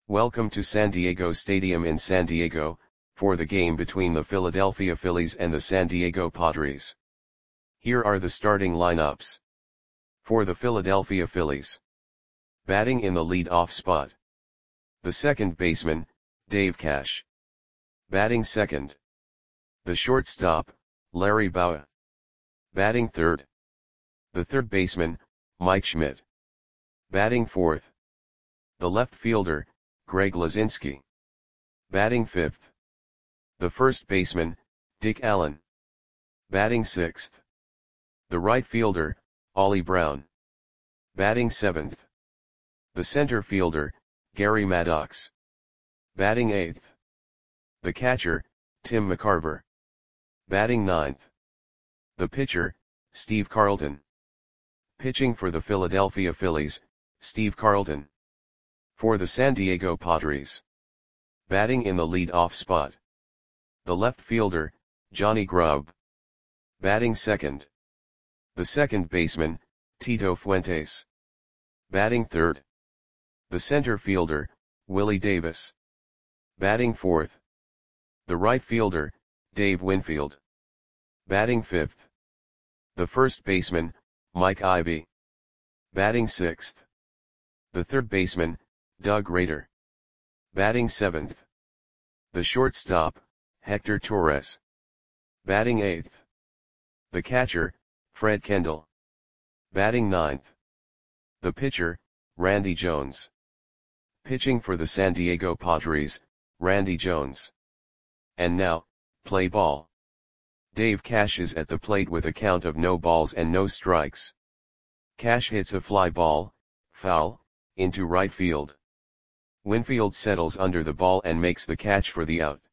Welcome to San Diego Stadium in San Diego, for the game between the Philadelphia Phillies and the San Diego Padres. Here are the starting lineups. For the Philadelphia Phillies. Batting in the lead-off spot. The second baseman, Dave Cash. Batting second. The shortstop, Larry Bowa. Batting third. The third baseman, Mike Schmidt. Batting fourth. The left fielder, Greg Luzinski. Batting fifth. The first baseman, Dick Allen. Batting sixth. The right fielder, Ollie Brown. Batting seventh. The center fielder, Gary Maddox. Batting eighth. The catcher, Tim McCarver. Batting ninth. The pitcher, Steve Carlton. Pitching for the Philadelphia Phillies, Steve Carlton. For the San Diego Padres. Batting in the lead-off spot. The left fielder, Johnny Grubb. Batting second. The second baseman, Tito Fuentes. Batting third. The center fielder, Willie Davis. Batting fourth. The right fielder, Dave Winfield. Batting fifth. The first baseman, Mike Ivey. Batting sixth. The third baseman, Doug Rader. Batting seventh. The shortstop, Hector Torres. Batting eighth. The catcher, Fred Kendall. Batting ninth. The pitcher, Randy Jones. Pitching for the San Diego Padres, Randy Jones. And now, play ball. Dave Cash is at the plate with a count of no balls and no strikes. Cash hits a fly ball, foul, into right field. Winfield settles under the ball and makes the catch for the out.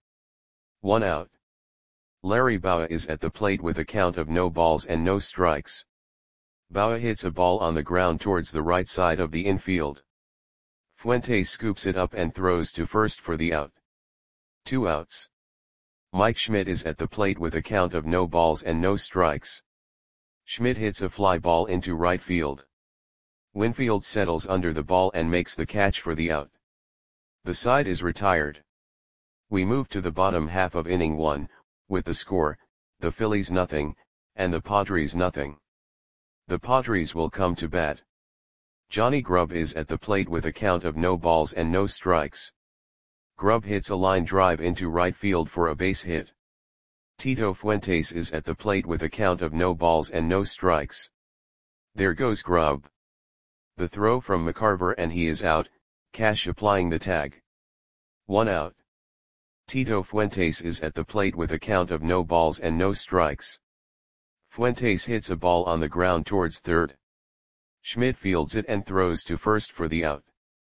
1 out. Larry Bowa is at the plate with a count of no balls and no strikes. Bowa hits a ball on the ground towards the right side of the infield. Fuentes scoops it up and throws to first for the out. 2 outs. Mike Schmidt is at the plate with a count of no balls and no strikes. Schmidt hits a fly ball into right field. Winfield settles under the ball and makes the catch for the out. The side is retired. We move to the bottom half of inning 1, with the score, the Phillies nothing, and the Padres nothing. The Padres will come to bat. Johnny Grubb is at the plate with a count of no balls and no strikes. Grubb hits a line drive into right field for a base hit. Tito Fuentes is at the plate with a count of no balls and no strikes. There goes Grubb. The throw from McCarver and he is out, Cash applying the tag. 1 out. Tito Fuentes is at the plate with a count of no balls and no strikes. Fuentes hits a ball on the ground towards third. Schmidt fields it and throws to first for the out.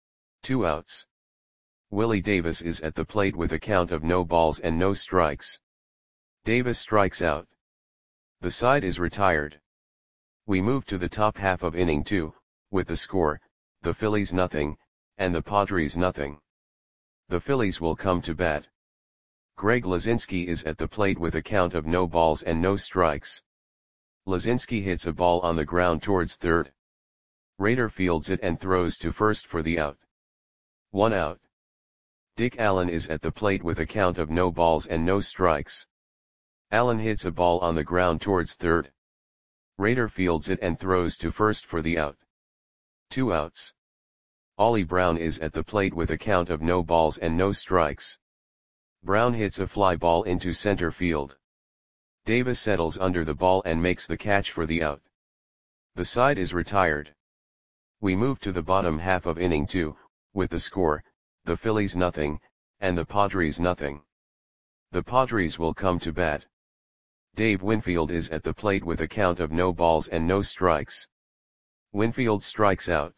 2 outs. Willie Davis is at the plate with a count of no balls and no strikes. Davis strikes out. The side is retired. We move to the top half of inning 2, with the score, the Phillies nothing, and the Padres nothing. The Phillies will come to bat. Greg Luzinski is at the plate with a count of no balls and no strikes. Luzinski hits a ball on the ground towards third. Rader fields it and throws to first for the out. 1 out. Dick Allen is at the plate with a count of no balls and no strikes. Allen hits a ball on the ground towards third. Rader fields it and throws to first for the out. 2 outs. Ollie Brown is at the plate with a count of no balls and no strikes. Brown hits a fly ball into center field. Davis settles under the ball and makes the catch for the out. The side is retired. We move to the bottom half of inning 2, with the score, the Phillies nothing, and the Padres nothing. The Padres will come to bat. Dave Winfield is at the plate with a count of no balls and no strikes. Winfield strikes out.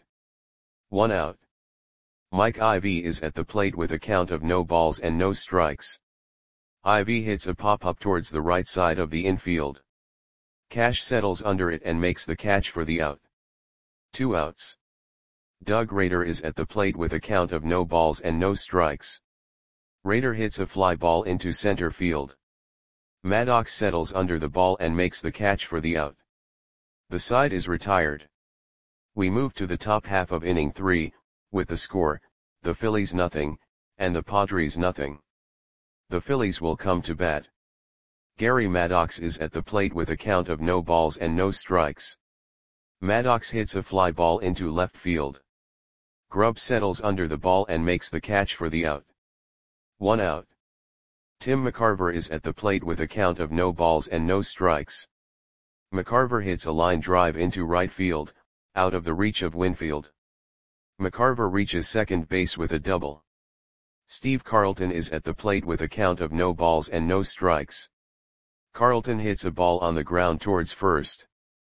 1 out. Mike Ivey is at the plate with a count of no balls and no strikes. Ivey hits a pop-up towards the right side of the infield. Cash settles under it and makes the catch for the out. 2 outs. Doug Rader is at the plate with a count of no balls and no strikes. Rader hits a fly ball into center field. Maddox settles under the ball and makes the catch for the out. The side is retired. We move to the top half of inning 3, with the score, the Phillies nothing, and the Padres nothing. The Phillies will come to bat. Gary Maddox is at the plate with a count of no balls and no strikes. Maddox hits a fly ball into left field. Grubb settles under the ball and makes the catch for the out. 1 out. Tim McCarver is at the plate with a count of no balls and no strikes. McCarver hits a line drive into right field, out of the reach of Winfield. McCarver reaches second base with a double. Steve Carlton is at the plate with a count of no balls and no strikes. Carlton hits a ball on the ground towards first.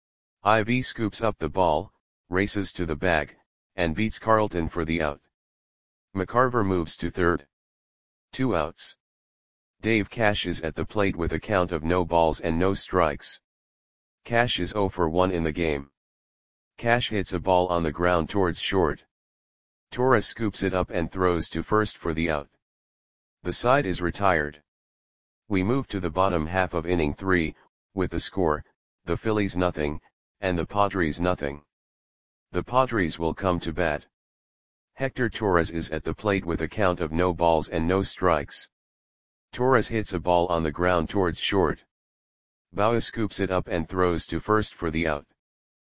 Ivy scoops up the ball, races to the bag, and beats Carlton for the out. McCarver moves to third. 2 outs. Dave Cash is at the plate with a count of no balls and no strikes. Cash is 0 for 1 in the game. Cash hits a ball on the ground towards short. Torres scoops it up and throws to first for the out. The side is retired. We move to the bottom half of inning 3, with the score, the Phillies nothing, and the Padres nothing. The Padres will come to bat. Hector Torres is at the plate with a count of no balls and no strikes. Torres hits a ball on the ground towards short. Bauer scoops it up and throws to first for the out.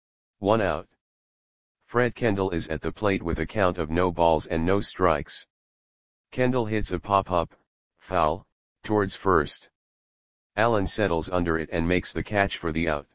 1 out. Fred Kendall is at the plate with a count of no balls and no strikes. Kendall hits a pop-up, foul, towards first. Allen settles under it and makes the catch for the out.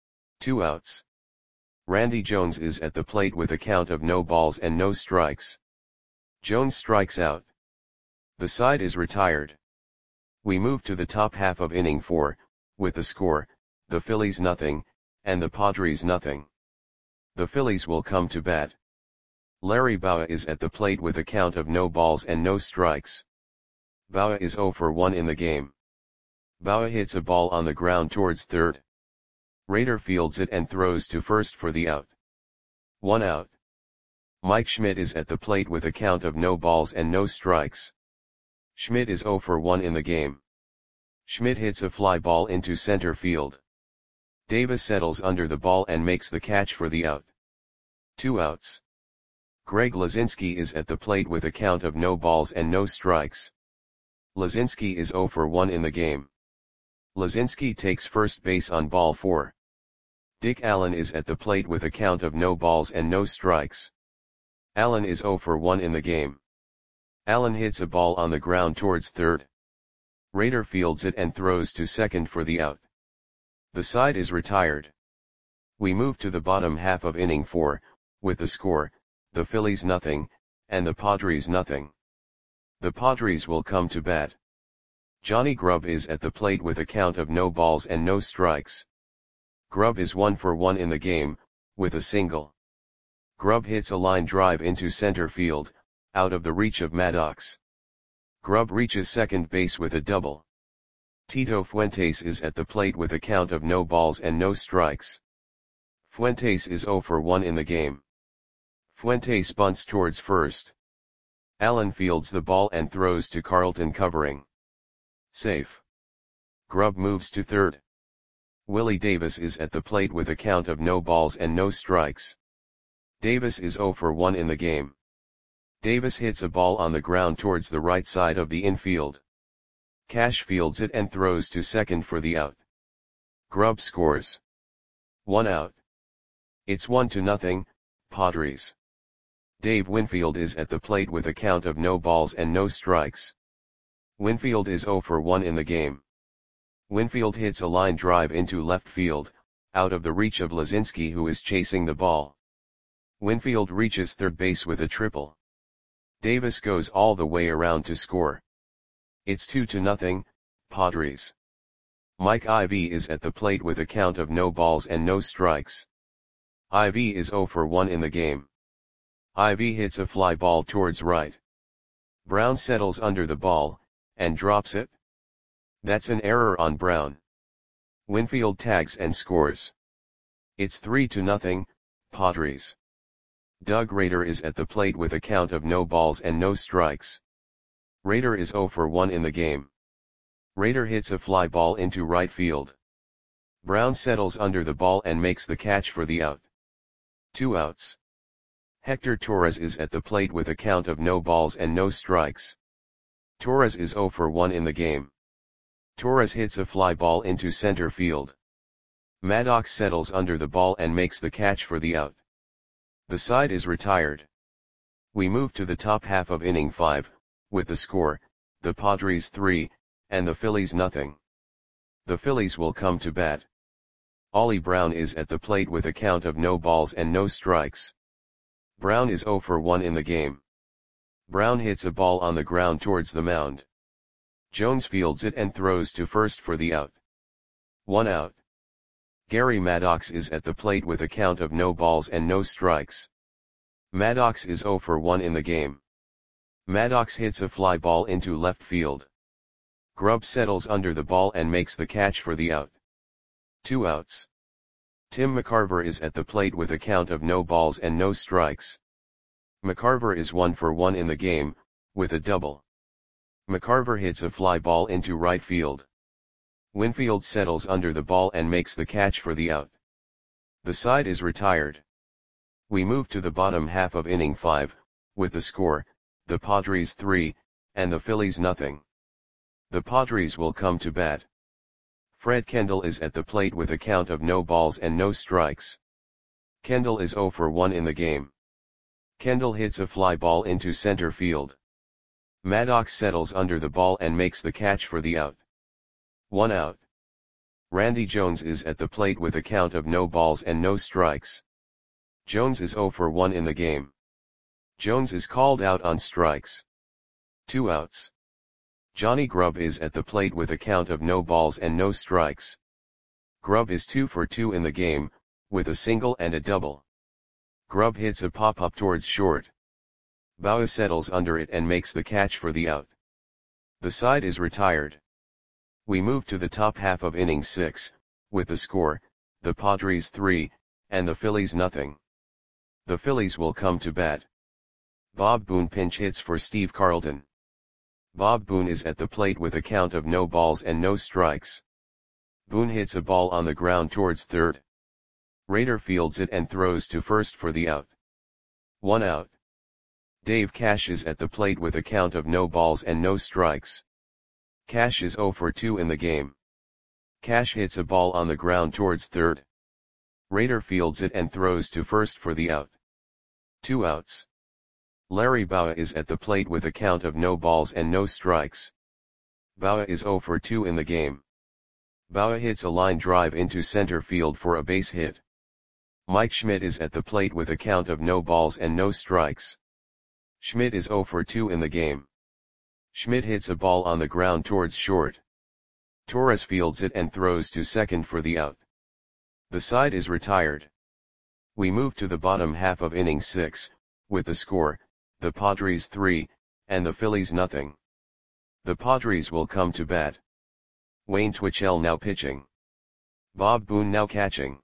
2 outs. Randy Jones is at the plate with a count of no balls and no strikes. Jones strikes out. The side is retired. We move to the top half of inning 4, with the score, the Phillies nothing, and the Padres nothing. The Phillies will come to bat. Larry Bowa is at the plate with a count of no balls and no strikes. Bowa is 0 for 1 in the game. Bowa hits a ball on the ground towards third. Rader fields it and throws to first for the out. 1 out. Mike Schmidt is at the plate with a count of no balls and no strikes. Schmidt is 0 for 1 in the game. Schmidt hits a fly ball into center field. Davis settles under the ball and makes the catch for the out. 2 outs. Greg Lazinski is at the plate with a count of no balls and no strikes. Lazinski is 0 for 1 in the game. Lazinski takes first base on ball 4. Dick Allen is at the plate with a count of no balls and no strikes. Allen is 0 for 1 in the game. Allen hits a ball on the ground towards third. Rader fields it and throws to second for the out. The side is retired. We move to the bottom half of inning 4, with the score, the Phillies nothing, and the Padres nothing. The Padres will come to bat. Johnny Grubb is at the plate with a count of no balls and no strikes. Grubb is 1 for 1 in the game, with a single. Grubb hits a line drive into center field, out of the reach of Maddox. Grubb reaches second base with a double. Tito Fuentes is at the plate with a count of no balls and no strikes. Fuentes is 0 for 1 in the game. Fuentes bunts towards first. Allen fields the ball and throws to Carlton covering. Safe. Grubb moves to third. Willie Davis is at the plate with a count of no balls and no strikes. Davis is 0 for 1 in the game. Davis hits a ball on the ground towards the right side of the infield. Cash fields it and throws to second for the out. Grubb scores. 1 out. It's 1-0, Padres. Dave Winfield is at the plate with a count of no balls and no strikes. Winfield is 0 for 1 in the game. Winfield hits a line drive into left field, out of the reach of Lazinski who is chasing the ball. Winfield reaches third base with a triple. Davis goes all the way around to score. It's 2-0, Padres. Mike Ivy is at the plate with a count of no balls and no strikes. Ivy is 0 for 1 in the game. Ivy hits a fly ball towards right. Brown settles under the ball, and drops it. That's an error on Brown. Winfield tags and scores. It's 3-0, Padres. Doug Rader is at the plate with a count of no balls and no strikes. Rader is 0 for 1 in the game. Rader hits a fly ball into right field. Brown settles under the ball and makes the catch for the out. 2 outs. Hector Torres is at the plate with a count of no balls and no strikes. Torres is 0 for 1 in the game. Torres hits a fly ball into center field. Maddox settles under the ball and makes the catch for the out. The side is retired. We move to the top half of inning 5, with the score, the Padres 3, and the Phillies nothing. The Phillies will come to bat. Ollie Brown is at the plate with a count of no balls and no strikes. Brown is 0 for 1 in the game. Brown hits a ball on the ground towards the mound. Jones fields it and throws to first for the out. 1 out. Gary Maddox is at the plate with a count of no balls and no strikes. Maddox is 0 for 1 in the game. Maddox hits a fly ball into left field. Grubb settles under the ball and makes the catch for the out. 2 outs. Tim McCarver is at the plate with a count of no balls and no strikes. McCarver is 1 for 1 in the game, with a double. McCarver hits a fly ball into right field. Winfield settles under the ball and makes the catch for the out. The side is retired. We move to the bottom half of inning 5, with the score, the Padres 3, and the Phillies nothing. The Padres will come to bat. Fred Kendall is at the plate with a count of no balls and no strikes. Kendall is 0 for 1 in the game. Kendall hits a fly ball into center field. Maddox settles under the ball and makes the catch for the out. 1 out. Randy Jones is at the plate with a count of no balls and no strikes. Jones is 0 for 1 in the game. Jones is called out on strikes. 2 outs. Johnny Grubb is at the plate with a count of no balls and no strikes. Grubb is 2 for 2 in the game, with a single and a double. Grubb hits a pop-up towards short. Baugh settles under it and makes the catch for the out. The side is retired. We move to the top half of inning 6, with the score, the Padres 3, and the Phillies nothing. The Phillies will come to bat. Bob Boone pinch hits for Steve Carlton. Bob Boone is at the plate with a count of no balls and no strikes. Boone hits a ball on the ground towards third. Rader fields it and throws to first for the out. 1 out. Dave Cash is at the plate with a count of no balls and no strikes. Cash is 0 for 2 in the game. Cash hits a ball on the ground towards third. Rader fields it and throws to first for the out. 2 outs. Larry Baugh is at the plate with a count of no balls and no strikes. Baugh is 0 for 2 in the game. Baugh hits a line drive into center field for a base hit. Mike Schmidt is at the plate with a count of no balls and no strikes. Schmidt is 0 for 2 in the game. Schmidt hits a ball on the ground towards short. Torres fields it and throws to second for the out. The side is retired. We move to the bottom half of inning 6, with the score, the Padres 3, and the Phillies nothing. The Padres will come to bat. Wayne Twitchell now pitching. Bob Boone now catching.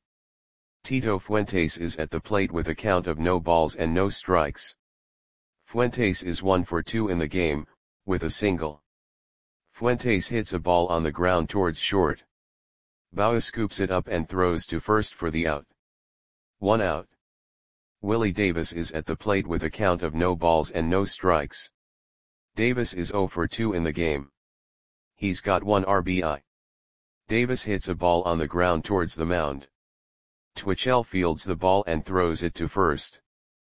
Tito Fuentes is at the plate with a count of no balls and no strikes. Fuentes is 1 for 2 in the game, with a single. Fuentes hits a ball on the ground towards short. Baugh scoops it up and throws to first for the out. 1 out. Willie Davis is at the plate with a count of no balls and no strikes. Davis is 0 for 2 in the game. He's got 1 RBI. Davis hits a ball on the ground towards the mound. Twitchell fields the ball and throws it to first.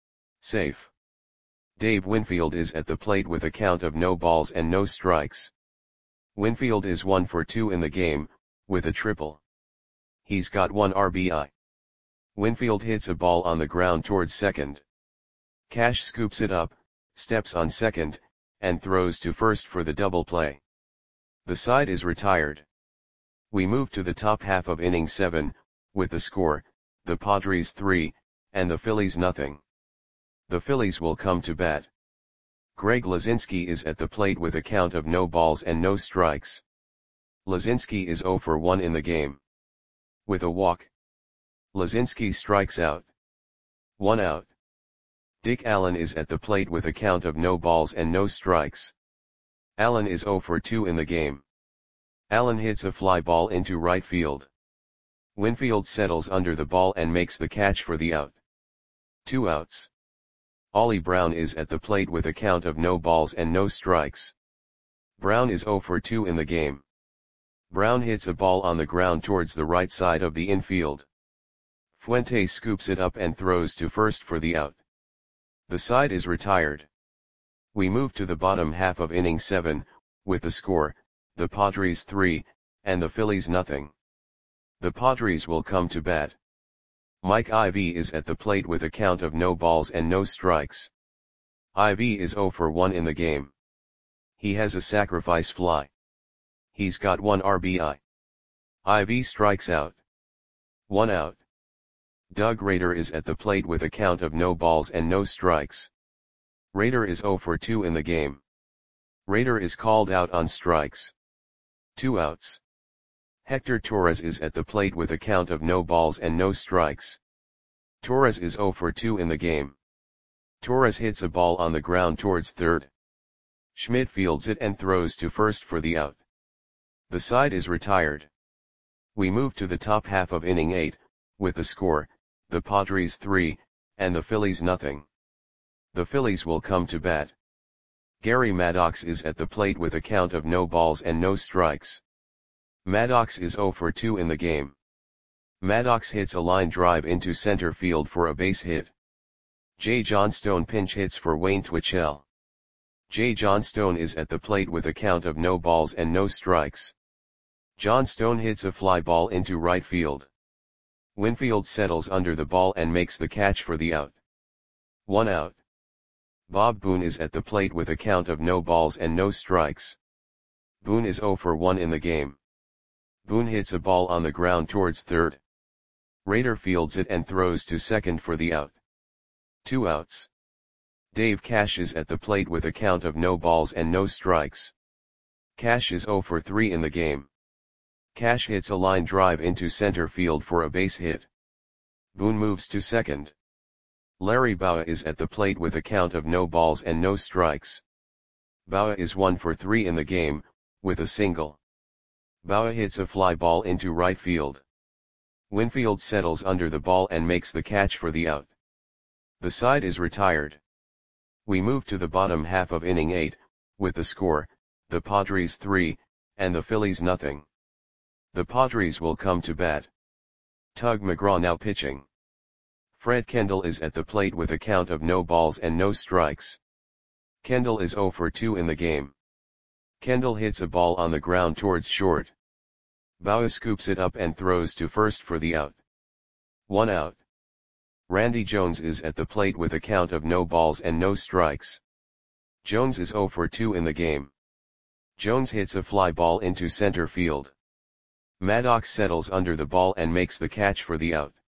Safe. Dave Winfield is at the plate with a count of no balls and no strikes. Winfield is 1 for 2 in the game, with a triple. He's got 1 RBI. Winfield hits a ball on the ground towards second. Cash scoops it up, steps on second, and throws to first for the double play. The side is retired. We move to the top half of inning 7, with the score, the Padres 3, and the Phillies nothing. The Phillies will come to bat. Greg Lazinski is at the plate with a count of no balls and no strikes. Lazinski is 0 for 1 in the game. With a walk. Lazinski strikes out. 1 out. Dick Allen is at the plate with a count of no balls and no strikes. Allen is 0 for 2 in the game. Allen hits a fly ball into right field. Winfield settles under the ball and makes the catch for the out. 2 outs. Ollie Brown is at the plate with a count of no balls and no strikes. Brown is 0 for 2 in the game. Brown hits a ball on the ground towards the right side of the infield. Fuentes scoops it up and throws to first for the out. The side is retired. We move to the bottom half of inning 7, with the score, the Padres 3, and the Phillies nothing. The Padres will come to bat. Mike Ivy is at the plate with a count of no balls and no strikes. Ivy is 0 for 1 in the game. He has a sacrifice fly. He's got 1 RBI. Ivy strikes out. 1 out. Doug Rader is at the plate with a count of no balls and no strikes. Rader is 0 for 2 in the game. Rader is called out on strikes. 2 outs. Hector Torres is at the plate with a count of no balls and no strikes. Torres is 0 for 2 in the game. Torres hits a ball on the ground towards third. Schmidt fields it and throws to first for the out. The side is retired. We move to the top half of inning 8, with the score, the Padres 3, and the Phillies nothing. The Phillies will come to bat. Gary Maddox is at the plate with a count of no balls and no strikes. Maddox is 0 for 2 in the game. Maddox hits a line drive into center field for a base hit. Jay Johnstone pinch hits for Wayne Twitchell. Jay Johnstone is at the plate with a count of no balls and no strikes. Johnstone hits a fly ball into right field. Winfield settles under the ball and makes the catch for the out. 1 out. Bob Boone is at the plate with a count of no balls and no strikes. Boone is 0 for 1 in the game. Boone hits a ball on the ground towards third. Rader fields it and throws to second for the out. 2 outs. Dave Cash is at the plate with a count of no balls and no strikes. Cash is 0 for 3 in the game. Cash hits a line drive into center field for a base hit. Boone moves to second. Larry Bowa is at the plate with a count of no balls and no strikes. Bowa is 1 for 3 in the game, with a single. Bowa hits a fly ball into right field. Winfield settles under the ball and makes the catch for the out. The side is retired. We move to the bottom half of inning 8, with the score, the Padres 3, and the Phillies nothing. The Padres will come to bat. Tug McGraw now pitching. Fred Kendall is at the plate with a count of no balls and no strikes. Kendall is 0 for 2 in the game. Kendall hits a ball on the ground towards short. Bowa scoops it up and throws to first for the out. 1 out. Randy Jones is at the plate with a count of no balls and no strikes. Jones is 0 for 2 in the game. Jones hits a fly ball into center field. Maddox settles under the ball and makes the catch for the out.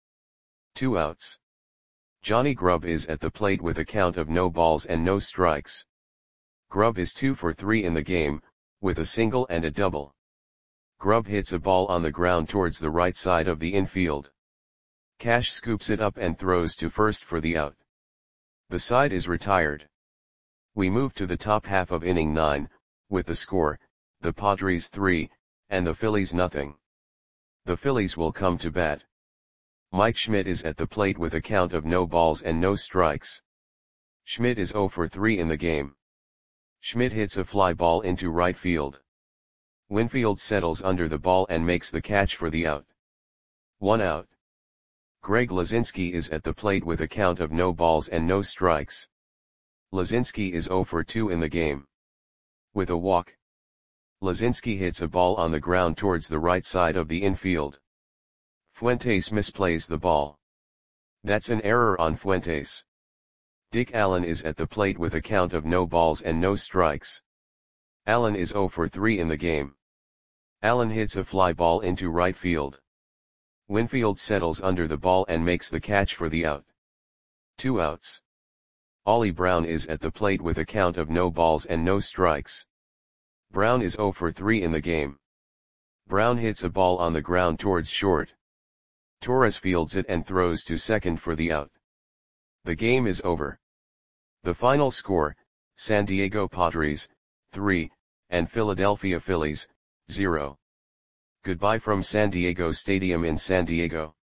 2 outs. Johnny Grubb is at the plate with a count of no balls and no strikes. Grubb is 2 for 3 in the game, with a single and a double. Grubb hits a ball on the ground towards the right side of the infield. Cash scoops it up and throws to first for the out. The side is retired. We move to the top half of inning 9, with the score, the Padres 3, and the Phillies nothing. The Phillies will come to bat. Mike Schmidt is at the plate with a count of no balls and no strikes. Schmidt is 0 for 3 in the game. Schmidt hits a fly ball into right field. Winfield settles under the ball and makes the catch for the out. 1 out. Greg Lazinski is at the plate with a count of no balls and no strikes. Lazinski is 0 for 2 in the game. With a walk. Lazinski hits a ball on the ground towards the right side of the infield. Fuentes misplays the ball. That's an error on Fuentes. Dick Allen is at the plate with a count of no balls and no strikes. Allen is 0 for 3 in the game. Allen hits a fly ball into right field. Winfield settles under the ball and makes the catch for the out. 2 outs. Ollie Brown is at the plate with a count of no balls and no strikes. Brown is 0 for 3 in the game. Brown hits a ball on the ground towards short. Torres fields it and throws to second for the out. The game is over. The final score, San Diego Padres, 3, and Philadelphia Phillies, 0. Goodbye from San Diego Stadium in San Diego.